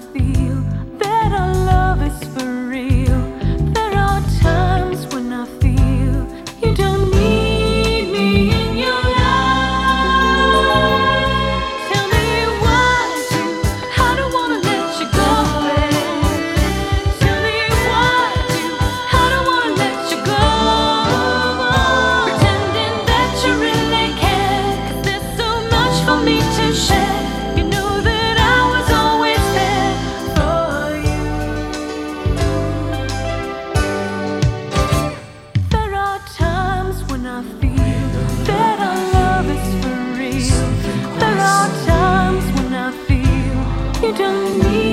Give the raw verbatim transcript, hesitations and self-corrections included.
feel that our love is for real. There are times when I feel you don't need me in your life. Tell me why do I don't wanna let you go, babe. Tell me why do I don't wanna let you go. Pretending that you really care, 'cause there's so much for me to share. You know that I was always there for you. There are times when I feel that our love is for real. There are times when I feel you don't need